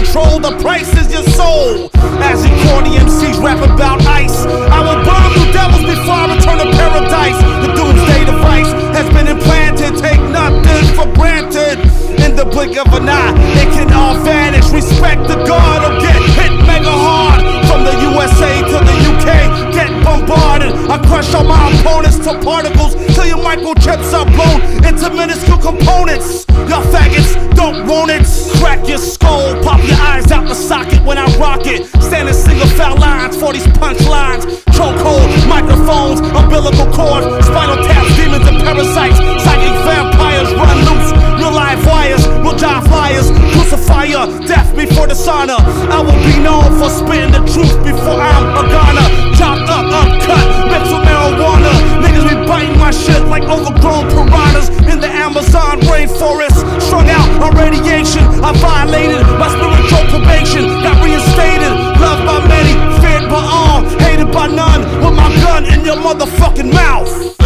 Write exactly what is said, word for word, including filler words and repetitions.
control, the price is your soul. As the corny M Cs rap about ice, I will burn you devils before I return to paradise. The doomsday device has been implanted, take nothing for granted. In the blink of an eye, it can all vanish. Respect the God or get hit mega hard. From the U S A to the U K, get bombarded. I crush all my opponents to particles till your microchips are blown into minuscule components. Y'all faggots don't want it. Crack your skull, pop your eyes out the socket when I rock it. Standing single foul lines for these punchlines. Chokehold, microphones, umbilical cords, spinal taps, demons and parasites. Psychic vampires run loose. Real live wires, will die flyers. Crucifier, death before dishonor. I will be known for spitting the truth before I'm a goner. Chopped up, uncut, mixed with marijuana. Niggas be biting my shit like overgrown piranhas in the Amazon rainforest. Strung out on radiation, I violated my spiritual probation. Got reinstated, loved by many, feared by all, hated by none. With my gun in your motherfucking mouth.